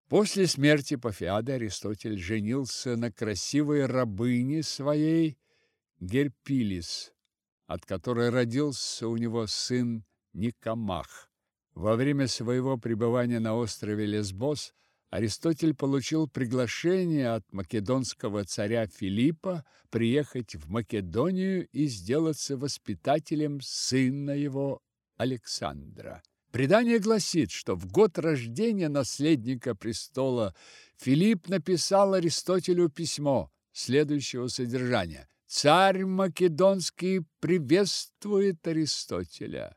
После смерти Пафиады Аристотель женился на красивой рабыне своей Герпилис, от которой родился у него сын Никомах. Во время своего пребывания на острове Лесбос Аристотель получил приглашение от македонского царя Филиппа приехать в Македонию и сделаться воспитателем сына его Александра. Предание гласит, что в год рождения наследника престола Филипп написал Аристотелю письмо следующего содержания: «Царь Македонский приветствует Аристотеля.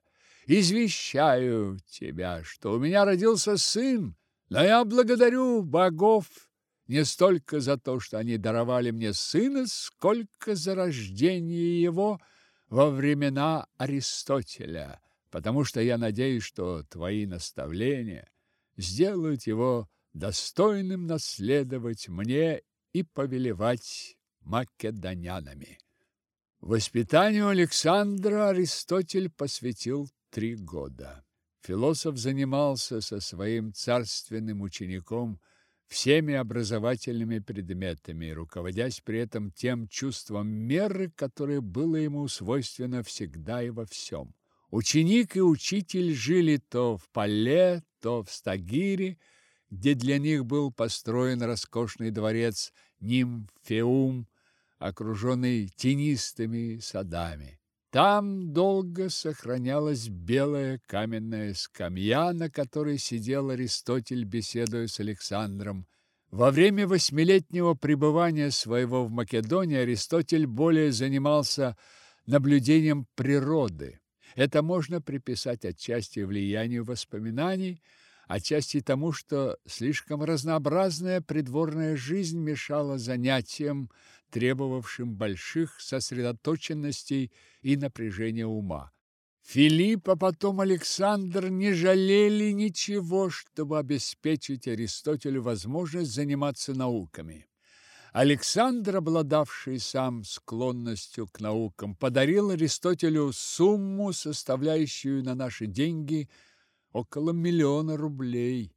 Извещаю тебя, что у меня родился сын, но я благодарю богов не столько за то, что они даровали мне сына, сколько за рождение его во времена Аристотеля, потому что я надеюсь, что твои наставления сделают его достойным наследовать мне и повелевать македонянами». Воспитанию Александра Аристотель посвятил 3 года. Философ занимался со своим царственным учеником всеми образовательными предметами, руководясь при этом тем чувством меры, которое было ему свойственно всегда и во всем. Ученик и учитель жили то в Палле, то в Стагире, где для них был построен роскошный дворец Нимфеум, окруженный тенистыми садами. Там долго сохранялась белая каменная скамья, на которой сидел Аристотель, беседуя с Александром. Во время 8-летнего пребывания своего в Македонии Аристотель более занимался наблюдением природы. Это можно приписать отчасти влиянию воспоминаний, отчасти тому, что слишком разнообразная придворная жизнь мешала занятиям, требовавшим больших сосредоточенностей и напряжения ума. Филипп, а потом Александр не жалели ничего, чтобы обеспечить Аристотелю возможность заниматься науками. Александр, обладавший сам склонностью к наукам, подарил Аристотелю сумму, составляющую на наши деньги около 1 000 000 рублей.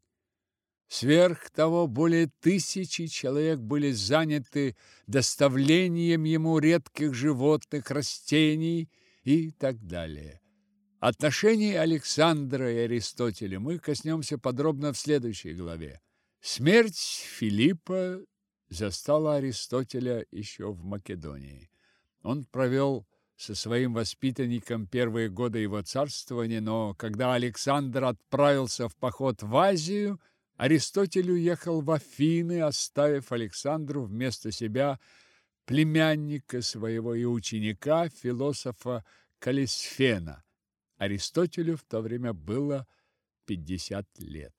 Сверх того, более 1000 человек были заняты доставлением ему редких животных, растений и так далее. Отношений Александра и Аристотеля мы коснемся подробно в следующей главе. Смерть Филиппа застала Аристотеля еще в Македонии. Он провел со своим воспитанником первые годы его царствования, но когда Александр отправился в поход в Азию, Аристотель уехал в Афины, оставив Александру вместо себя племянника своего и ученика, философа Калисфена. Аристотелю в то время было 50 лет.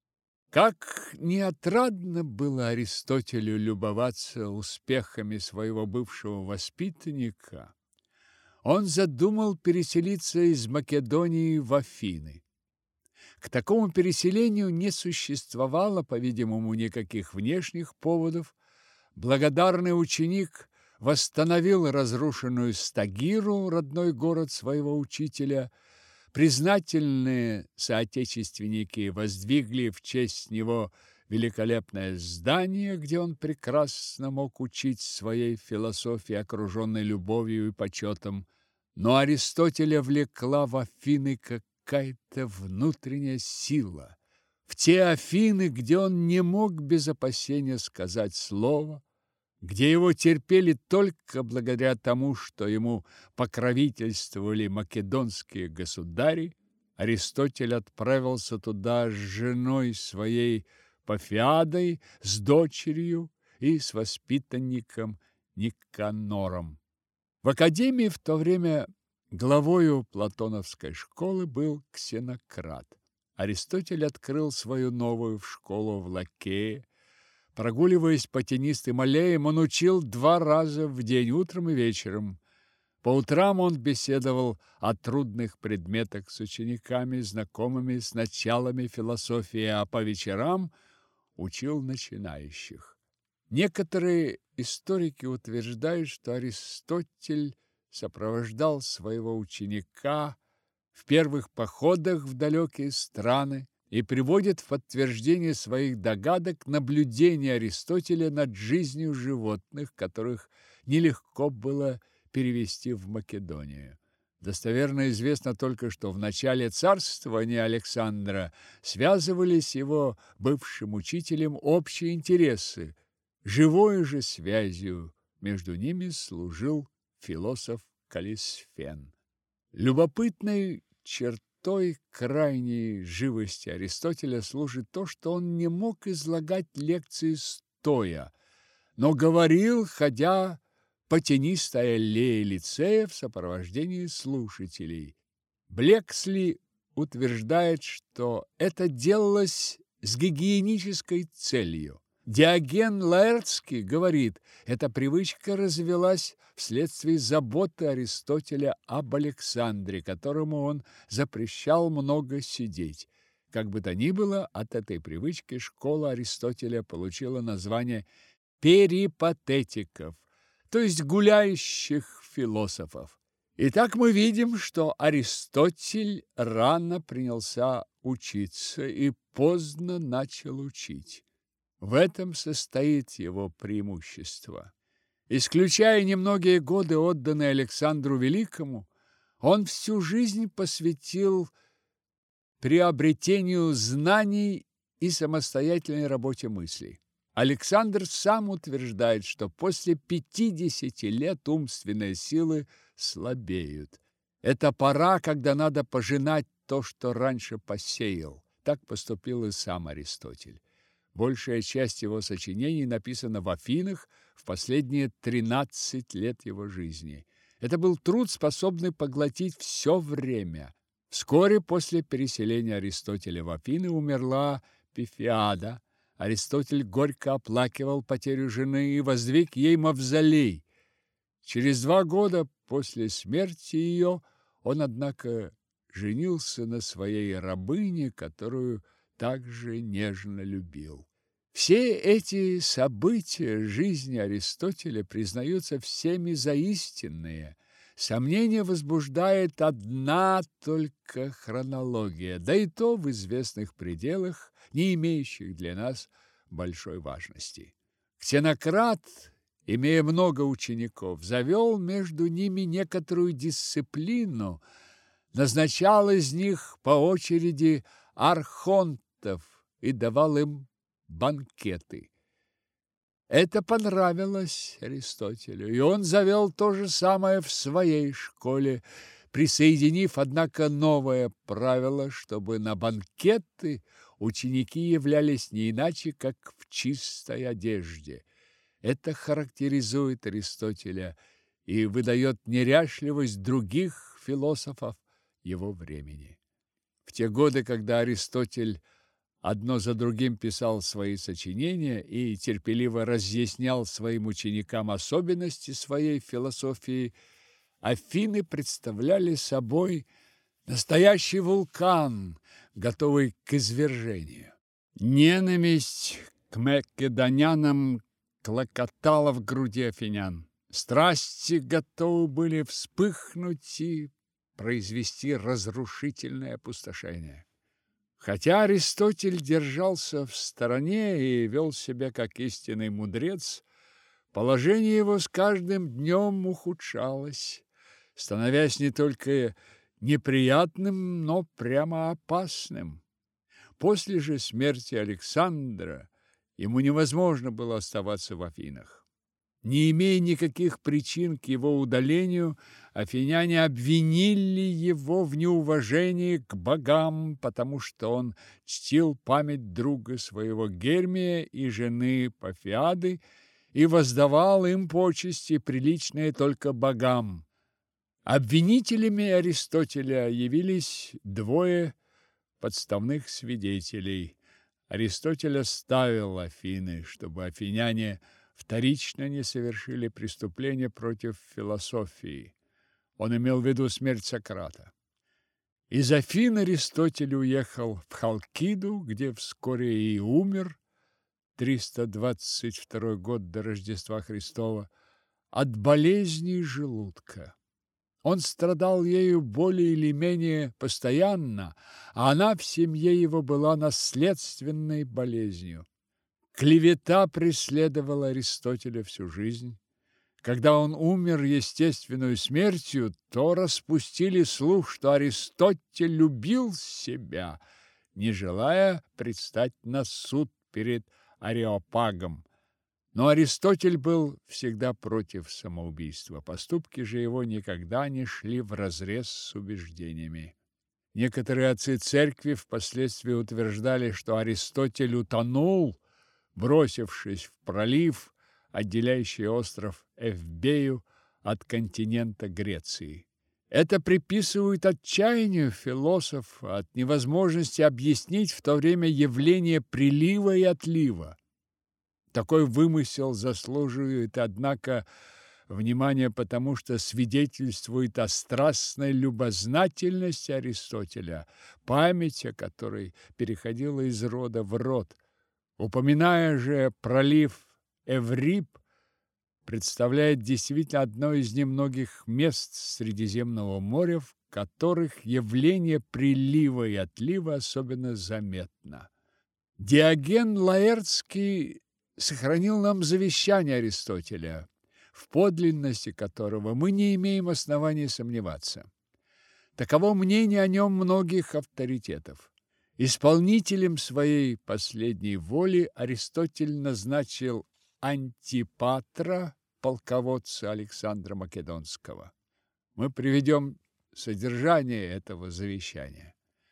Как неотрадно было Аристотелю любоваться успехами своего бывшего воспитанника, он задумал переселиться из Македонии в Афины. К такому переселению не существовало, по-видимому, никаких внешних поводов. Благодарный ученик восстановил разрушенную Стагиру, родной город своего учителя. Признательные соотечественники воздвигли в честь него великолепное здание, где он прекрасно мог учить своей философии, окруженной любовью и почетом. Но Аристотеля влекла в Афины какая-то внутренняя сила. В те Афины, где он не мог без опасения сказать слово, где его терпели только благодаря тому, что ему покровительствовали македонские государи, Аристотель отправился туда с женой своей Пафиадой, с дочерью и с воспитанником Никанором. В академии в то время главою платоновской школы был Ксенократ. Аристотель открыл свою новую школу в Лакее. Прогуливаясь по тенистым аллеям, он учил 2 раза в день, утром и вечером. По утрам он беседовал о трудных предметах с учениками, знакомыми с началами философии, а по вечерам учил начинающих. Некоторые историки утверждают, что Аристотель сопровождал своего ученика в первых походах в далекие страны, и приводит в подтверждение своих догадок наблюдения Аристотеля над жизнью животных, которых нелегко было перевести в Македонию. Достоверно известно только, что в начале царствования Александра связывались с его бывшим учителем общие интересы. Живой же связью между ними служил философ Каллисфен. Любопытной чертой крайней живости Аристотеля служит то, что он не мог излагать лекции стоя, но говорил, ходя по тенистой аллее лицея в сопровождении слушателей. Блексли утверждает, что это делалось с гигиенической целью. Диоген Лаэртский говорит, эта привычка развилась вследствие заботы Аристотеля об Александре, которому он запрещал много сидеть. Как бы то ни было, от этой привычки школа Аристотеля получила название перипатетиков, то есть гуляющих философов. Итак, мы видим, что Аристотель рано принялся учиться и поздно начал учить. В этом состоит его преимущество. Исключая немногие годы, отданные Александру Великому, он всю жизнь посвятил приобретению знаний и самостоятельной работе мысли. Александр сам утверждает, что после 50 лет умственные силы слабеют. Это пора, когда надо пожинать то, что раньше посеял. Так поступил и сам Аристотель. Большая часть его сочинений написана в Афинах в последние 13 лет его жизни. Это был труд, способный поглотить все время. Вскоре после переселения Аристотеля в Афины умерла Пифиада. Аристотель горько оплакивал потерю жены и воздвиг ей мавзолей. Через 2 года после смерти ее он, однако, женился на своей рабыне, которую также нежно любил. Все эти события жизни Аристотеля признаются всеми за истинные. Сомнение возбуждает одна только хронология, да и то в известных пределах, не имеющих для нас большой важности. Ксенократ, имея много учеников, завел между ними некоторую дисциплину, назначал из них по очереди архонтов и давал им банкеты. Это понравилось Аристотелю, и он завел то же самое в своей школе, присоединив, однако, новое правило, чтобы на банкеты ученики являлись не иначе, как в чистой одежде. Это характеризует Аристотеля и выдает неряшливость других философов его времени. В те годы, когда Аристотель одно за другим писал свои сочинения и терпеливо разъяснял своим ученикам особенности своей философии, Афины представляли собой настоящий вулкан, готовый к извержению. Ненависть к македонянам клокотала в груди афинян. Страсти готовы были вспыхнуть и произвести разрушительное опустошение. Хотя Аристотель держался в стороне и вел себя как истинный мудрец, положение его с каждым днем ухудшалось, становясь не только неприятным, но прямо опасным. После же смерти Александра ему невозможно было оставаться в Афинах. Не имея никаких причин к его удалению, афиняне обвинили его в неуважении к богам, потому что он чтил память друга своего Гермия и жены Пафиады и воздавал им почести, приличные только богам. Обвинителями Аристотеля явились 2 подставных свидетелей. Аристотель оставил Афины, чтобы афиняне вторично не совершили преступления против философии. Он имел в виду смерть Сократа. Из Афин Аристотель уехал в Халкиду, где вскоре и умер, 322 год до Рождества Христова, от болезни желудка. Он страдал ею более или менее постоянно, а она в семье его была наследственной болезнью. Клевета преследовала Аристотеля всю жизнь. Когда он умер естественную смертью, то распустили слух, что Аристотель любил себя, не желая предстать на суд перед Ареопагом. Но Аристотель был всегда против самоубийства. Поступки же его никогда не шли вразрез с убеждениями. Некоторые отцы церкви впоследствии утверждали, что Аристотель утонул, бросившись в пролив, отделяющий остров Эвбею от континента Греции. Это приписывают отчаянию философа от невозможности объяснить в то время явление прилива и отлива. Такой вымысел заслуживает, однако, внимания, потому что свидетельствует о страстной любознательности Аристотеля, память о которой переходила из рода в род. Упоминая же пролив Эврип, представляет действительно одно из немногих мест Средиземного моря, в которых явление прилива и отлива особенно заметно. Диоген Лаэртский сохранил нам завещание Аристотеля, в подлинности которого мы не имеем оснований сомневаться. Таково мнение о нем многих авторитетов. Исполнителем своей последней воли Аристотель назначил Антипатра, полководца Александра Македонского. Мы приведем содержание этого завещания.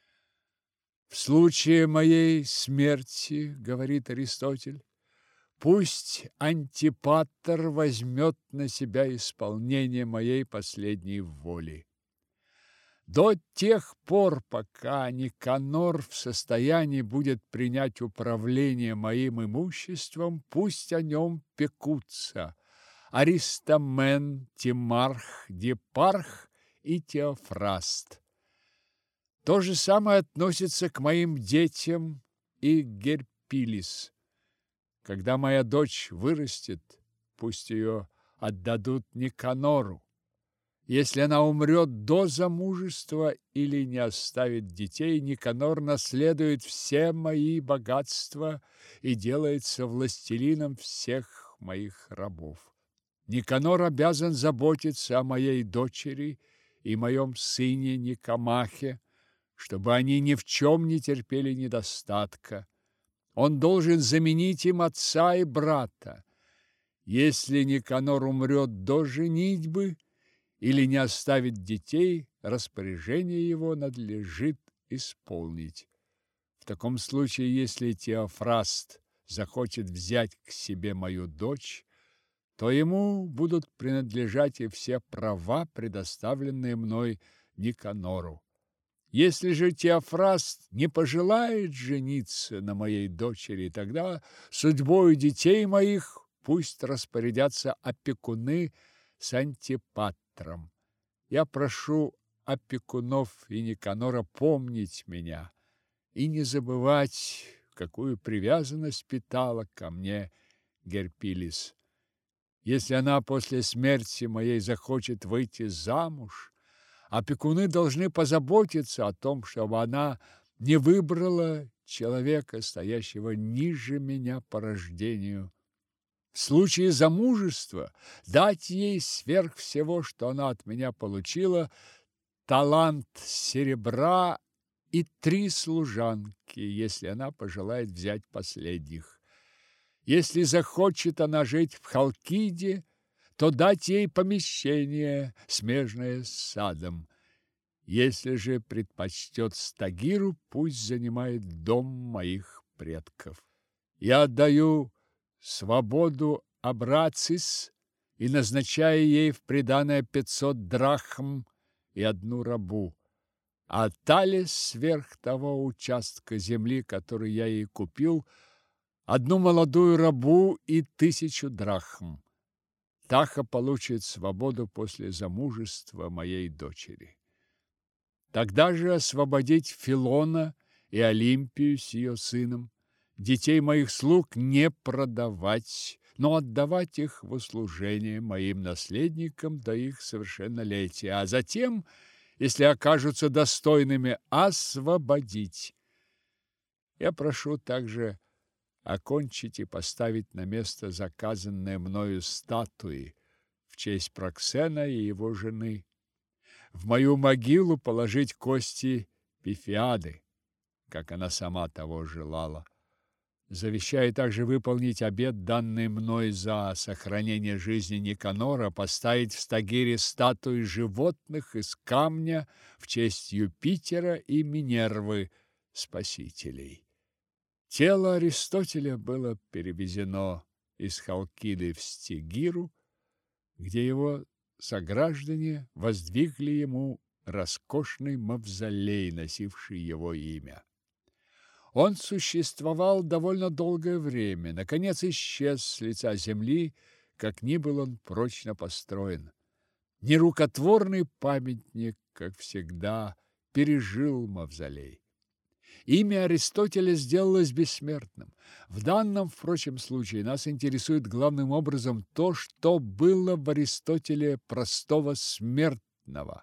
«В случае моей смерти, — говорит Аристотель, — пусть Антипатр возьмет на себя исполнение моей последней воли. До тех пор, пока Никанор в состоянии будет принять управление моим имуществом, пусть о нем пекутся Аристамен, Тимарх, Дипарх и Теофраст. То же самое относится к моим детям и Герпилис. Когда моя дочь вырастет, пусть ее отдадут Никанору. Если она умрет до замужества или не оставит детей, Никанор наследует все мои богатства и делается властелином всех моих рабов. Никанор обязан заботиться о моей дочери и моем сыне Никомахе, чтобы они ни в чем не терпели недостатка. Он должен заменить им отца и брата. Если Никанор умрет до женитьбы или не оставит детей, распоряжение его надлежит исполнить. В таком случае, если Теофраст захочет взять к себе мою дочь, то ему будут принадлежать и все права, предоставленные мной Никанору. Если же Теофраст не пожелает жениться на моей дочери, тогда судьбою детей моих пусть распорядятся опекуны с Антипатром. Я прошу опекунов и Никанора помнить меня и не забывать, какую привязанность питала ко мне Герпилис. Если она после смерти моей захочет выйти замуж, опекуны должны позаботиться о том, чтобы она не выбрала человека, стоящего ниже меня по рождению. В случае замужества дать ей сверх всего, что она от меня получила, талант серебра и 3 служанки, если она пожелает взять последних. Если захочет она жить в Халкиде, то дать ей помещение, смежное с садом. Если же предпочтет Стагиру, пусть занимает дом моих предков. Я отдаю свободу Абрацис и назначаю ей в приданое 500 драхм и 1 рабу, а Талис сверх того участка земли, который я ей купил, 1 молодую рабу и 1000 драхм. Таха получит свободу после замужества моей дочери. Тогда же освободить Филона и Олимпию с ее сыном, детей моих слуг не продавать, но отдавать их в услужение моим наследникам до их совершеннолетия, а затем, если окажутся достойными, освободить. Я прошу также окончить и поставить на место заказанные мною статуи в честь Проксена и его жены. В мою могилу положить кости Пифиады, как она сама того желала. Завещаю также выполнить обет, данный мной за сохранение жизни Никанора, поставить в Стагире статуи животных из камня в честь Юпитера и Минервы, спасителей. Тело Аристотеля было перевезено из Халкиды в Стагиру, где его сограждане воздвигли ему роскошный мавзолей, носивший его имя. Он существовал довольно долгое время, наконец исчез с лица земли, как ни был он прочно построен. Нерукотворный памятник, как всегда, пережил мавзолей. Имя Аристотеля сделалось бессмертным. В данном, впрочем, случае нас интересует главным образом то, что было в Аристотеле простого смертного.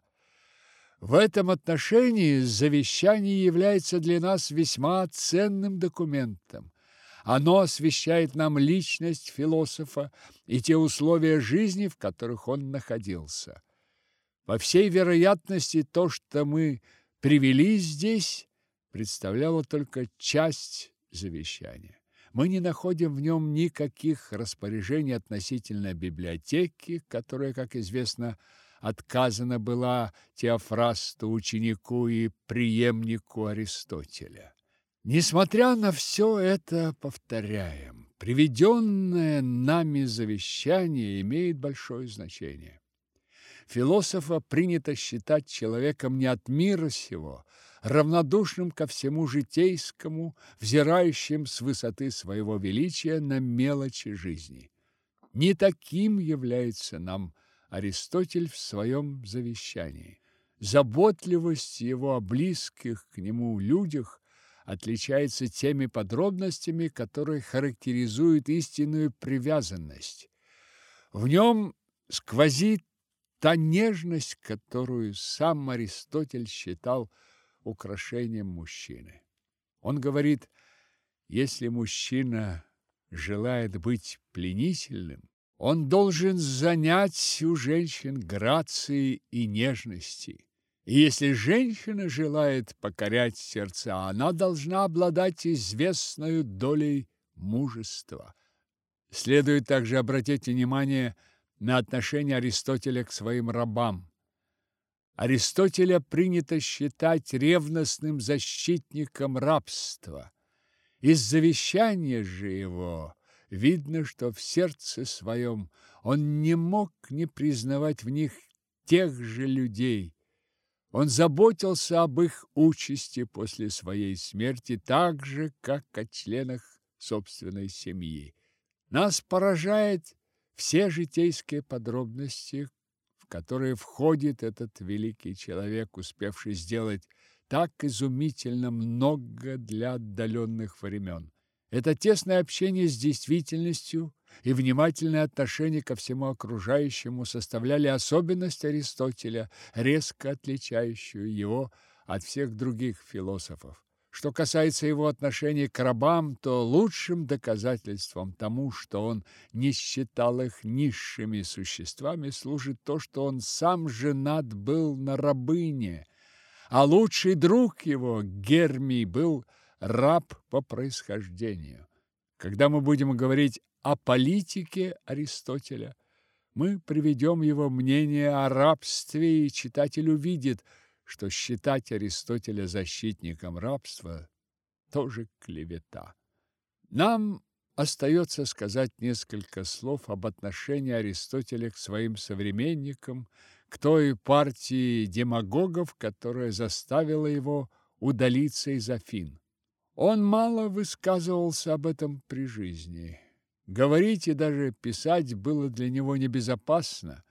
В этом отношении завещание является для нас весьма ценным документом. Оно освещает нам личность философа и те условия жизни, в которых он находился. По всей вероятности, то, что мы привели здесь, представляло только часть завещания. Мы не находим в нем никаких распоряжений относительно библиотеки, которая, как известно, отказана была Теофрасту, ученику и преемнику Аристотеля. Несмотря на все это, повторяем, приведенное нами завещание имеет большое значение. Философа принято считать человеком не от мира сего, равнодушным ко всему житейскому, взирающим с высоты своего величия на мелочи жизни. Не таким является нам Аристотель в своем завещании. Заботливость его о близких к нему людях отличается теми подробностями, которые характеризуют истинную привязанность. В нем сквозит та нежность, которую сам Аристотель считал украшением мужчины. Он говорит: если мужчина желает быть пленительным, он должен занять у женщин грации и нежности. И если женщина желает покорять сердца, она должна обладать известной долей мужества. Следует также обратить внимание на отношение Аристотеля к своим рабам. Аристотеля принято считать ревностным защитником рабства. Из завещания же его видно, что в сердце своем он не мог не признавать в них тех же людей. Он заботился об их участи после своей смерти так же, как о членах собственной семьи. Нас поражает все житейские подробности, в которые входит этот великий человек, успевший сделать так изумительно много для отдаленных времен. Это тесное общение с действительностью и внимательное отношение ко всему окружающему составляли особенность Аристотеля, резко отличающую его от всех других философов. Что касается его отношения к рабам, то лучшим доказательством тому, что он не считал их низшими существами, служит то, что он сам женат был на рабыне, а лучший друг его, Гермий, был раб по происхождению. Когда мы будем говорить о политике Аристотеля, мы приведем его мнение о рабстве, и читатель увидит, что считать Аристотеля защитником рабства тоже клевета. Нам остается сказать несколько слов об отношении Аристотеля к своим современникам, к той партии демагогов, которая заставила его удалиться из Афин. Он мало высказывался об этом при жизни. Говорить и даже писать было для него небезопасно.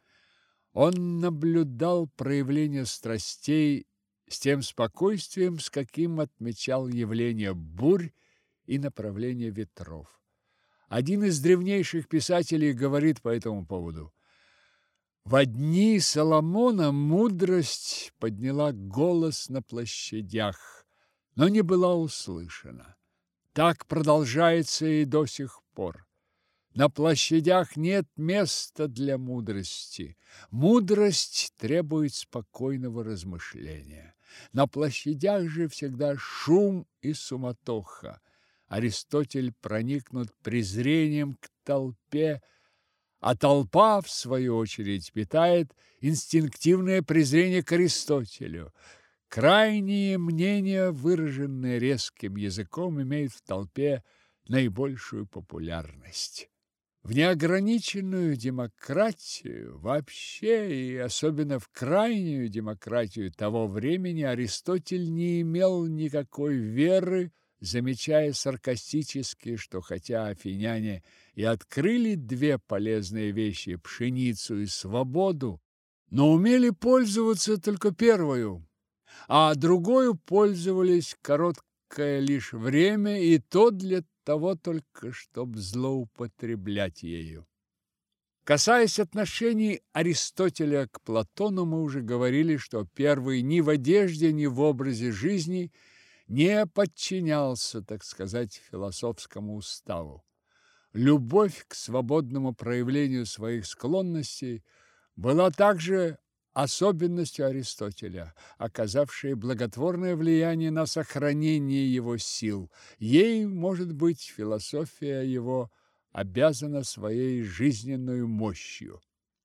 Он наблюдал проявление страстей с тем спокойствием, с каким отмечал явление бурь и направление ветров. Один из древнейших писателей говорит по этому поводу: «Во дни Соломона мудрость подняла голос на площадях, но не была услышана. Так продолжается и до сих пор. На площадях нет места для мудрости. Мудрость требует спокойного размышления. На площадях же всегда шум и суматоха. Аристотель проникнут презрением к толпе, а толпа, в свою очередь, питает инстинктивное презрение к Аристотелю. Крайние мнения, выраженные резким языком, имеют в толпе наибольшую популярность. В неограниченную демократию вообще и особенно в крайнюю демократию того времени Аристотель не имел никакой веры, замечая саркастически, что хотя афиняне и открыли две полезные вещи – пшеницу и свободу, но умели пользоваться только первою, а другою пользовались короткое лишь время, и то для того только, чтобы злоупотреблять ею. Касаясь отношений Аристотеля к Платону, мы уже говорили, что первый ни в одежде, ни в образе жизни не подчинялся, так сказать, философскому уставу. Любовь к свободному проявлению своих склонностей была также особенностью Аристотеля, оказавшей благотворное влияние на сохранение его сил. Ей, может быть, философия его обязана своей жизненной мощью.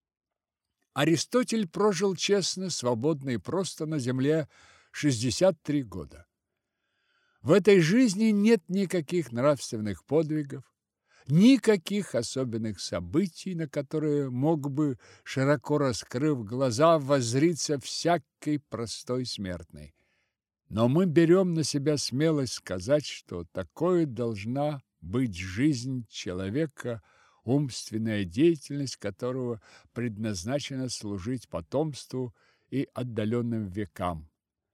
Аристотель прожил честно, свободно и просто на земле 63 года. В этой жизни нет никаких нравственных подвигов, никаких особенных событий, на которые мог бы, широко раскрыв глаза, воззриться всякий простой смертный. Но мы берем на себя смелость сказать, что такое должна быть жизнь человека, умственная деятельность которого предназначена служить потомству и отдаленным векам.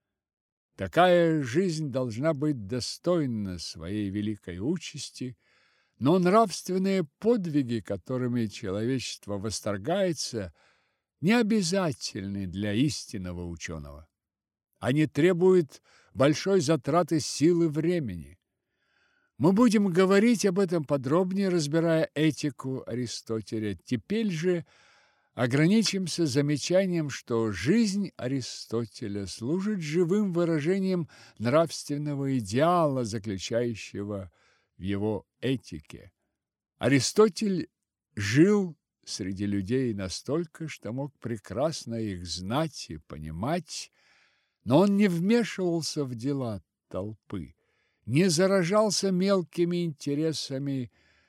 Такая жизнь должна быть достойна своей великой участи, но нравственные подвиги, которыми человечество восторгается, не обязательны для истинного ученого. Они требуют большой затраты сил и времени. Мы будем говорить об этом подробнее, разбирая этику Аристотеля. Теперь же ограничимся замечанием, что жизнь Аристотеля служит живым выражением нравственного идеала, заключающего в его этике. Аристотель жил среди людей настолько, что мог прекрасно их знать и понимать, но он не вмешивался в дела толпы, не заражался мелкими интересами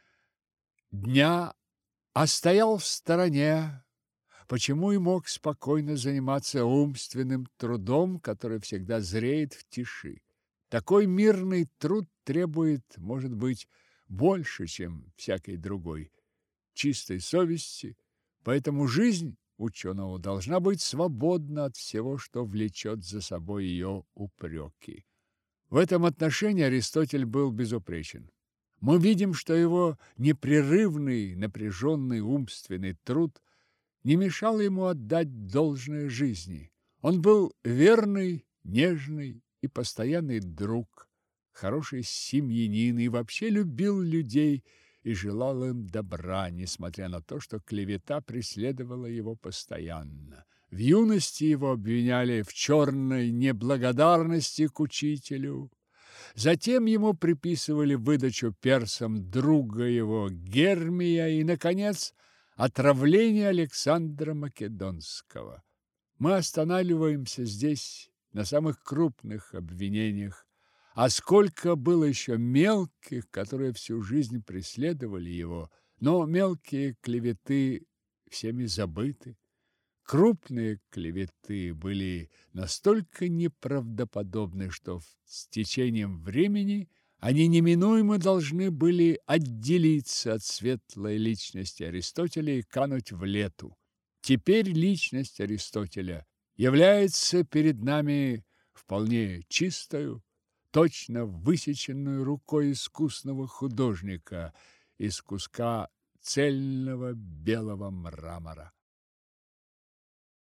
дня, а стоял в стороне, почему и мог спокойно заниматься умственным трудом, который всегда зреет в тиши. Такой мирный труд требует, может быть, больше, чем всякий другой, чистой совести, поэтому жизнь ученого должна быть свободна от всего, что влечет за собой ее упреки. В этом отношении Аристотель был безупречен. Мы видим, что его непрерывный, напряженный умственный труд не мешал ему отдать должное жизни. Он был верный, нежный и постоянный друг, хороший семьянин и вообще любил людей и желал им добра, несмотря на то, что клевета преследовала его постоянно. В юности его обвиняли в черной неблагодарности к учителю. Затем ему приписывали выдачу персам друга его Гермия и, наконец, отравление Александра Македонского. Мы останавливаемся здесь на самых крупных обвинениях, а сколько было еще мелких, которые всю жизнь преследовали его, но мелкие клеветы всеми забыты. Крупные клеветы были настолько неправдоподобны, что с течением времени они неминуемо должны были отделиться от светлой личности Аристотеля и кануть в лету. Теперь личность Аристотеля является перед нами вполне чистою, точно высеченную рукой искусного художника, из куска цельного белого мрамора.